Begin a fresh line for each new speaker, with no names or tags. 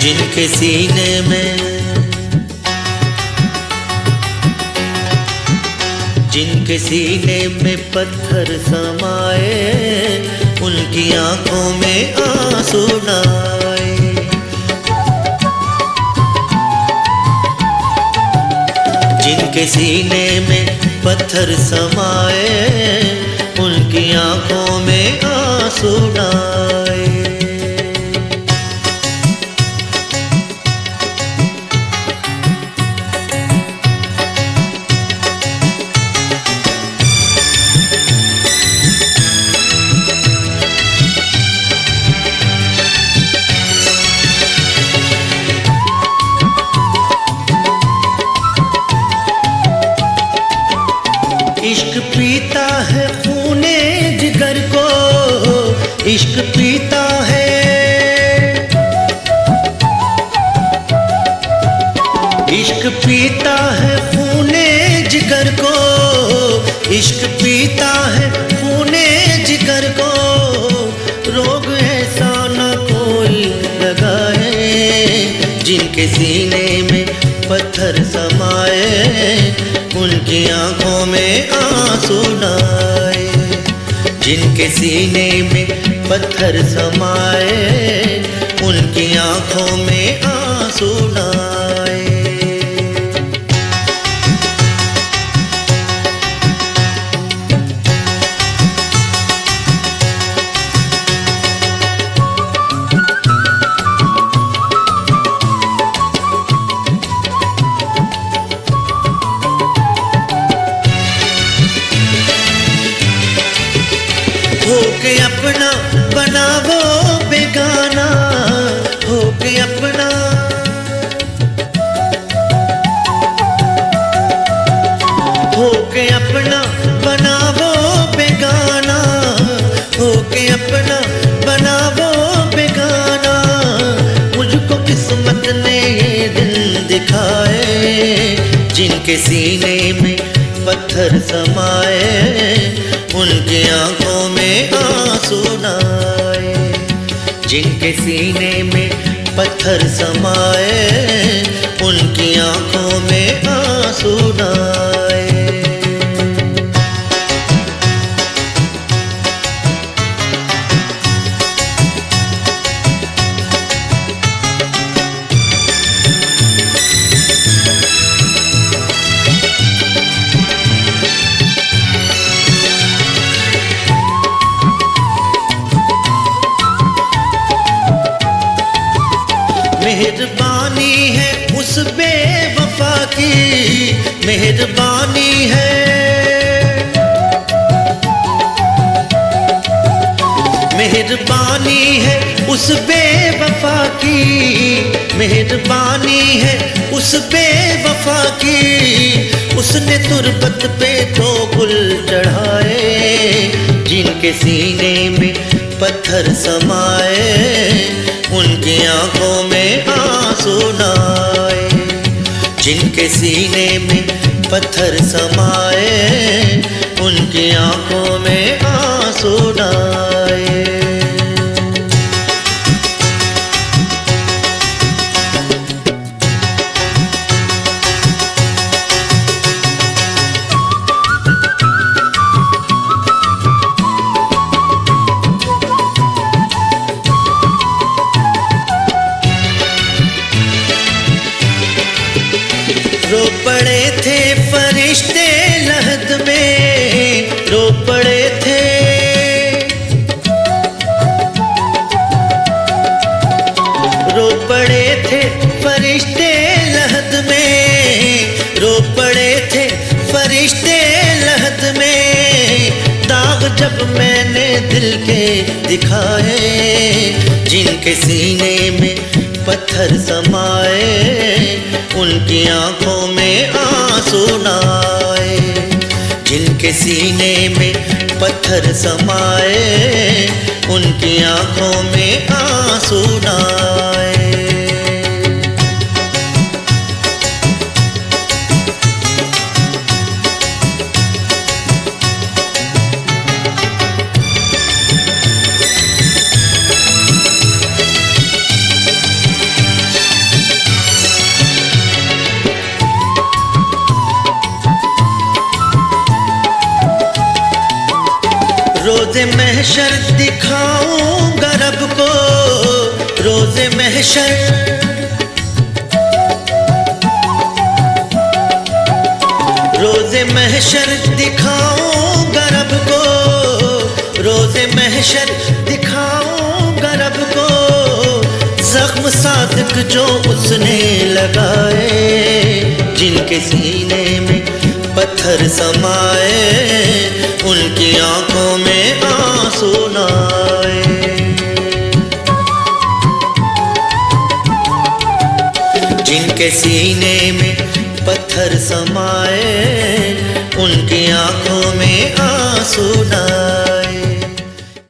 जिनके सीने में पत्थर समाए, उनकी आंखों में आंसू न आए। जिनके सीने में पत्थर समाए, उनकी आंखों में आंसू न आए। इश्क पीता है खूने जिगर को, इश्क पीता है। इश्क पीता है खूने जिगर को, इश्क पीता है खूने जिगर को। रोग ऐसा न कोई लगाए, जिनके सीने में पत्थर समाए, उनकी आंखों में आंसू न आए। जिनके सीने में पत्थर समाए, उनकी आंखों में आंसू न आए। होके अपना बनावो बेगाना, होके अपना। होके अपना बनावो बेगाना, होके अपना बनावो बेगाना। मुझको किस्मत ने ये दिन दिखाए, जिनके सीने में पत्थर समाए, उनकी आंखों में आंसू न आए। जिनके सीने में पत्थर समाए, उनकी आंखों में आंसू न आए। मेहरबानी है उस बेवफा की, मेहरबानी है। मेहरबानी है उस बेवफा की, मेहरबानी है उस बेवफा की। उसने तुरबत पे तो गुल चढ़ाए, जिनके सीने में पत्थर समाए, उनकी आंखों में आंसू न आए। जिनके सीने में पत्थर समाए, उनकी आंखों में आंसू न आए। रो पड़े थे फरिश्ते लहद में, रो पड़े थे। रो पड़े थे फरिश्ते लहद में, रो पड़े थे फरिश्ते लहद में। दाग जब मैंने दिल के दिखाए, जिनके सीने में पत्थर समाए, उनकी आंखों में आंसू न आए। जिनके सीने में पत्थर समाए, उनकी आंखों में आंसू न आए। रोज़े महशर दिखाऊंगा रब को, रोज़े महशर। रोज़े महशर दिखाऊंगा रब को, रोज़े महशर दिखाऊंगा रब को। जख्म सादिक जो उसने लगाए, जिनके सीने में पत्थर समाए, उनकी आंखों में आंसू न आए। जिनके सीने में पत्थर समाए, उनकी आंखों में आंसू न